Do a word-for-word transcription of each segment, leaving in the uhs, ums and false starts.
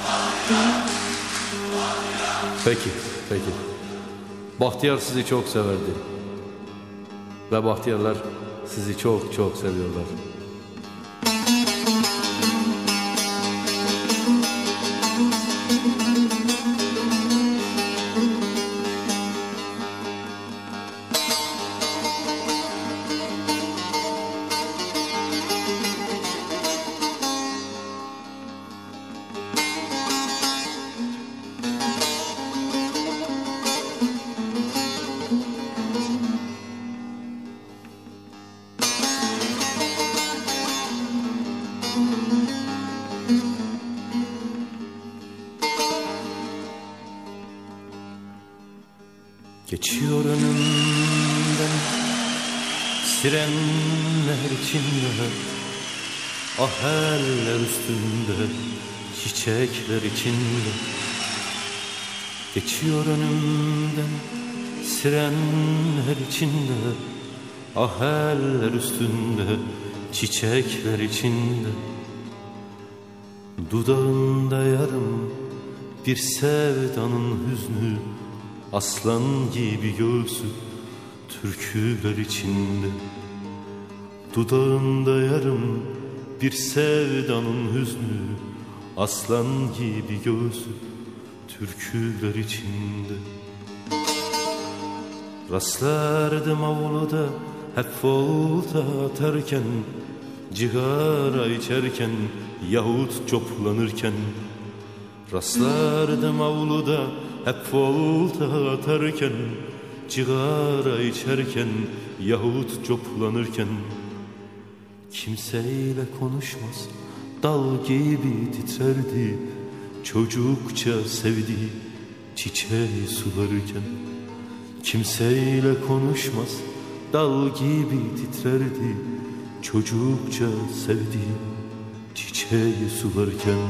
Peki, peki. Bahtiyar sizi çok severdi. Ve bahtiyarlar sizi çok çok seviyorlar. Geçiyor önümden sirenler içinde, ah eller üstünde, çiçekler içinde. Geçiyor önümden sirenler içinde, ah eller üstünde, çiçekler içinde. Dudağında yarım bir sevdanın hüznü, aslan gibi göğsü türküler içinde. Dudağında yarım bir sevdanın hüznü, aslan gibi göğsü türküler içinde. Rastlardım avluda hep volta atarken, cigara içerken yahut coplanırken. Rastlardım avluda hep volta atarken, cigara içerken yahut coplanırken. Kimseyle konuşmaz, dal gibi titrerdi, çocukça sevdiği çiçeği sularken. Kimseyle konuşmaz, dal gibi titrerdi, çocukça sevdiği çiçeği sularken.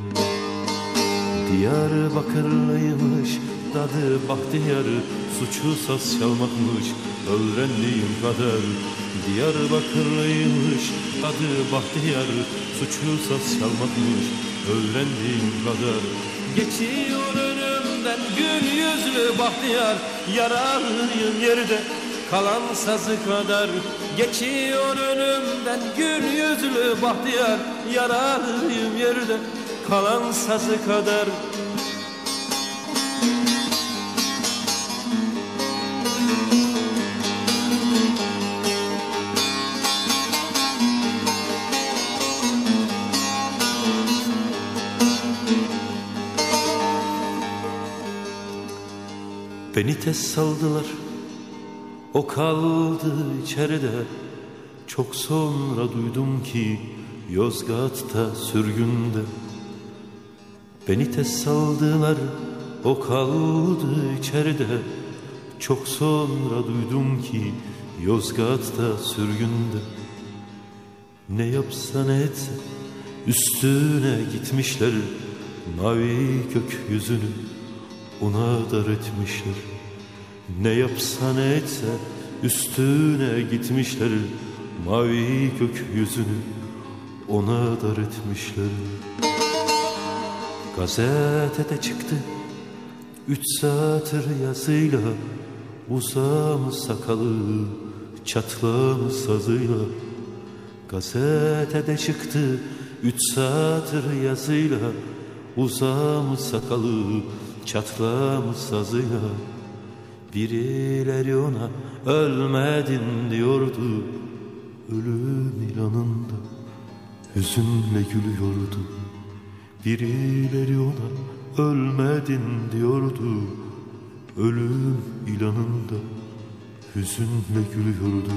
Diyarbakırlıymış, dadı bahtiyar, suçu saz çalmakmış, öğrendiğim kadar. Diyarbakırlıymış, dadı bahtiyar, suçu saz çalmakmış, öğrendiğim kadar. Geçiyor önümden gül yüzlü bahtiyar, yaralıyım yerde kalan sazı kadar. Geçiyor önümden gül yüzlü bahtiyar, yaralıyım yerde kalan sazı kadar. Beni tez saldılar, o kaldı içeride. Çok sonra duydum ki Yozgat'ta sürgünde. Beni tez saldılar, o kaldı içeride. Çok sonra duydum ki Yozgat'ta sürgünde. Ne yapsa ne etse üstüne gitmişler, mavi gökyüzünü ona dar etmişler. Ne yapsa ne etse üstüne gitmişler, mavi gökyüzünü ona dar etmişler. Gazetede çıktı üç satır yazıyla, uzamış sakalı, çatlamış sazıyla. Gazetede çıktı üç satır yazıyla, uzamış sakalı, çatlamış sazıyla. Birileri ona ölmedin diyordu, ölüm ilanında hüzünle gülüyordu. Birileri ona ölmedin diyordu, ölüm ilanında hüzünle gülüyordu.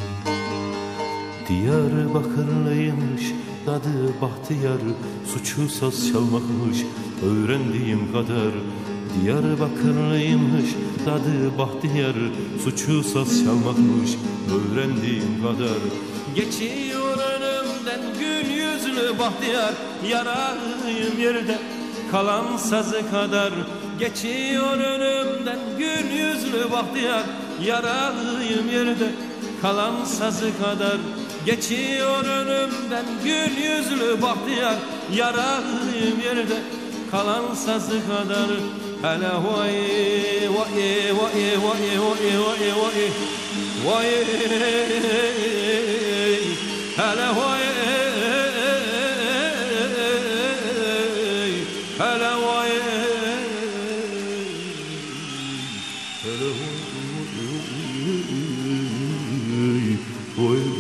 Diyarbakırlıymış, dadı bahtiyar, suçu saz çalmakmış, öğrendiğim kadar. Diyarbakırlıymış, dadı bahtiyar, suçu saz çalmakmış, öğrendiğim kadar. Geçiyor önümden gül yüzlü bahtiyar, yaralıyım yerde kalan sazı kadar. Geçiyor önümden gül yüzlü bahtiyar, yaralıyım yerde kalan sazı kadar. Geçiyor önümden gül yüzlü bahtiyar, yaralıyım yerde kalan sazı kadar. Hele vay vay vay vay vay vay vay vay, hele vay, hele vay, hele vay, vay.